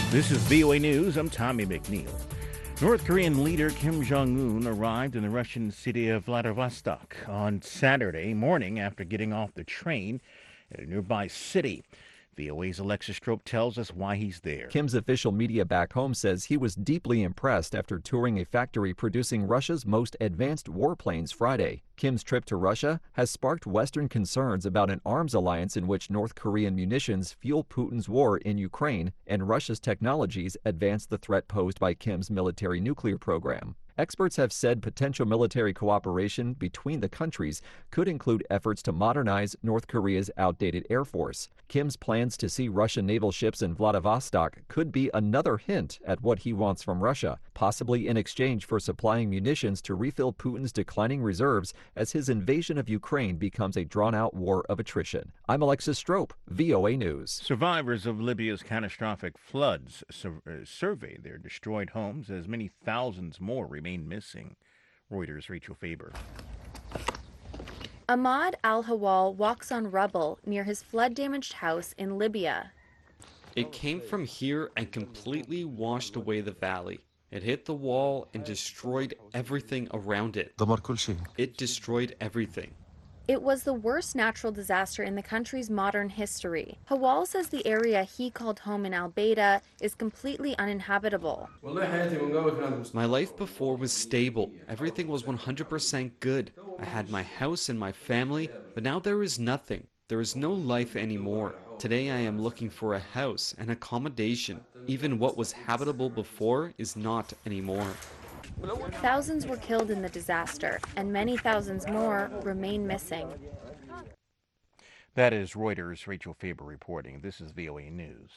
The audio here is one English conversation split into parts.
This is VOA News. I'm Tommy McNeil. North Korean leader Kim Jong-un arrived in the Russian city of Vladivostok on Saturday morning after getting off the train at a nearby city. VOA's Alexis Strope tells us why he's there. Kim's official media back home says he was deeply impressed after touring a factory producing Russia's most advanced warplanes Friday. Kim's trip to Russia has sparked Western concerns about an arms alliance in which North Korean munitions fuel Putin's war in Ukraine and Russia's technologies advance the threat posed by Kim's military nuclear program. Experts have said potential military cooperation between the countries could include efforts to modernize North Korea's outdated air force. Kim's plans to see Russian naval ships in Vladivostok could be another hint at what he wants from Russia, possibly in exchange for supplying munitions to refill Putin's declining reserves as his invasion of Ukraine becomes a drawn-out war of attrition. I'm Alexis Strope, VOA News. Survivors of Libya's catastrophic floods survey their destroyed homes as many thousands more remain missing. Reuters' Rachel Faber. Ahmad Al-Hawal walks on rubble near his flood-damaged house in Libya. It came from here and completely washed away the valley. It hit the wall and destroyed everything around it. It destroyed everything. It was the worst natural disaster in the country's modern history. Hawal says the area he called home in Al-Baida is completely uninhabitable. My life before was stable. Everything was 100% good. I had my house and my family, but now there is nothing. There is no life anymore. Today I am looking for a house and accommodation. Even what was habitable before is not anymore. Thousands were killed in the disaster, and many thousands more remain missing. That is Reuters' Rachel Faber reporting. This is VOA News.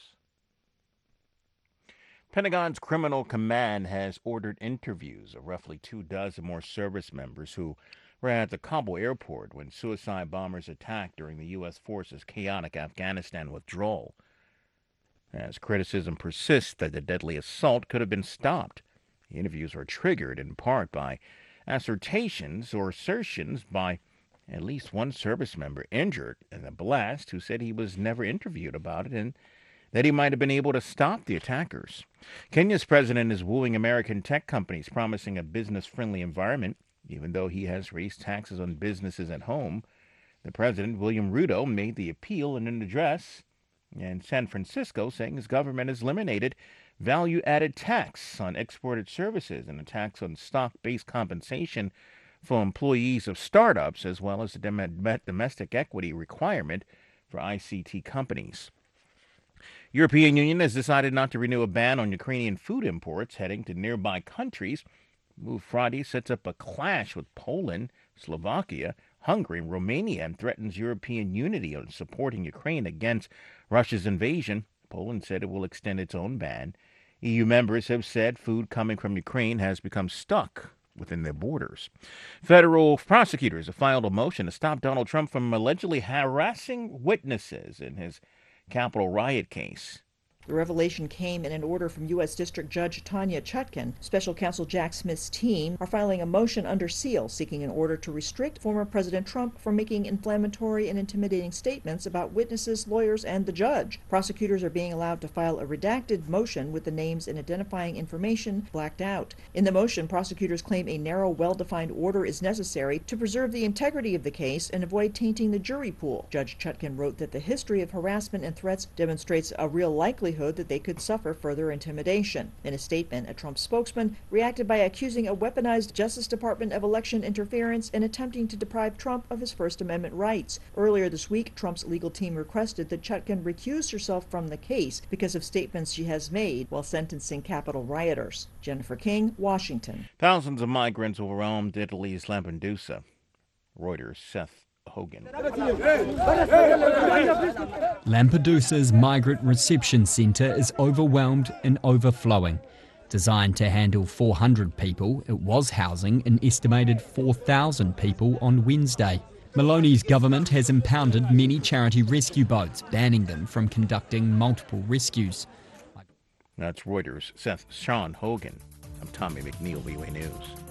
Pentagon's Criminal Command has ordered interviews of roughly 24 more service members who were at the Kabul airport when suicide bombers attacked during the U.S. forces' chaotic Afghanistan withdrawal. As criticism persists that the deadly assault could have been stopped, the interviews were triggered in part by assertions by at least one service member injured in the blast who said he was never interviewed about it and that he might have been able to stop the attackers. Kenya's president is wooing American tech companies, promising a business-friendly environment, even though he has raised taxes on businesses at home. The president, William Ruto, made the appeal in an address in San Francisco, saying his government has eliminated value-added tax on exported services and a tax on stock-based compensation for employees of startups, as well as the domestic equity requirement for ICT companies. European Union has decided not to renew a ban on Ukrainian food imports heading to nearby countries. Move Friday sets up a clash with Poland, Slovakia, Hungary, and Romania and threatens European unity on supporting Ukraine against Russia's invasion. Poland said it will extend its own ban. EU members have said food coming from Ukraine has become stuck within their borders. Federal prosecutors have filed a motion to stop Donald Trump from allegedly harassing witnesses in his Capitol riot case. The revelation came in an order from U.S. District Judge Tanya Chutkan. Special Counsel Jack Smith's team are filing a motion under seal seeking an order to restrict former President Trump from making inflammatory and intimidating statements about witnesses, lawyers, and the judge. Prosecutors are being allowed to file a redacted motion with the names and identifying information blacked out. In the motion, prosecutors claim a narrow, well-defined order is necessary to preserve the integrity of the case and avoid tainting the jury pool. Judge Chutkan wrote that the history of harassment and threats demonstrates a real likelihood that they could suffer further intimidation. In a statement, a Trump spokesman reacted by accusing a weaponized Justice Department of election interference and attempting to deprive Trump of his First Amendment rights. Earlier this week, Trump's legal team requested that Chutkan recuse herself from the case because of statements she has made while sentencing Capitol rioters. Jennifer King, Washington. Thousands of migrants overwhelmed Italy's Lampedusa. Reuters' Seth Hogan. Lampedusa's migrant reception centre is overwhelmed and overflowing. Designed to handle 400 people, it was housing an estimated 4,000 people on Wednesday. Meloni's government has impounded many charity rescue boats, banning them from conducting multiple rescues. That's Reuters' Sean Hogan. I'm Tommy McNeil, VOA News.